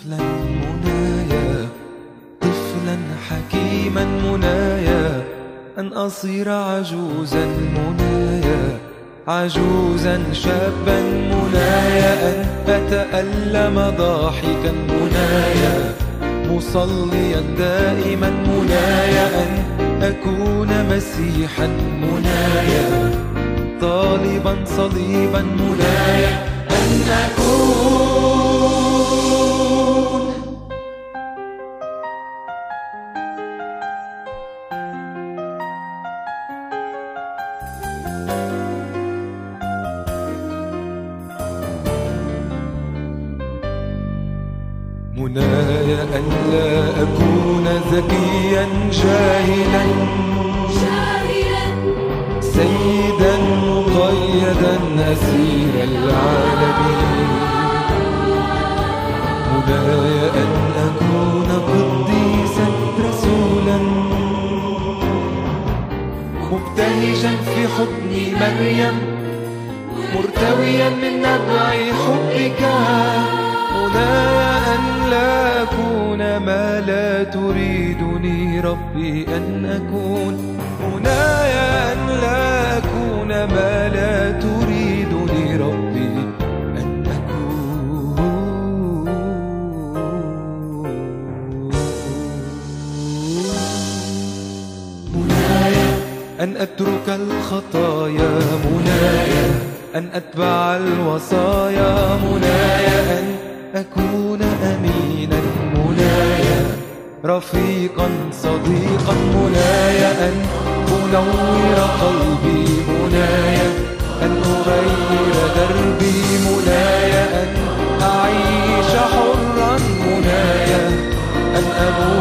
طفلا منايا، طفلا حكيما منايا، أن أصير عجوزا منايا، عجوزا شابا منايا، أن أتألم ضاحكا منايا، مصليا دائما منايا، أن أكون مسيحا منايا، طالبا صليبا منايا، أن أكون منايا، أن لا أكون ذكيا جاهلا، سيدا مقيدا أسير العالمين. منايا أن أكون قديسا رسولا، مبتهجا في حضن مريم، مرتويا من نبع حبك. منايا أن لا أكون ما لا تريدني ربي أن أكون. منايا أن لا أكون ما لا تريدني ربي أن أكون. منايا أن أترك الخطايا، منايا أن أتبع الوصايا، منايا أن أكون أمينا، منايا رفيقا صديقا، منايا أن أنور قلبي، منايا أن أغير دربي، منايا أن أعيش حرا، منايا أن أموت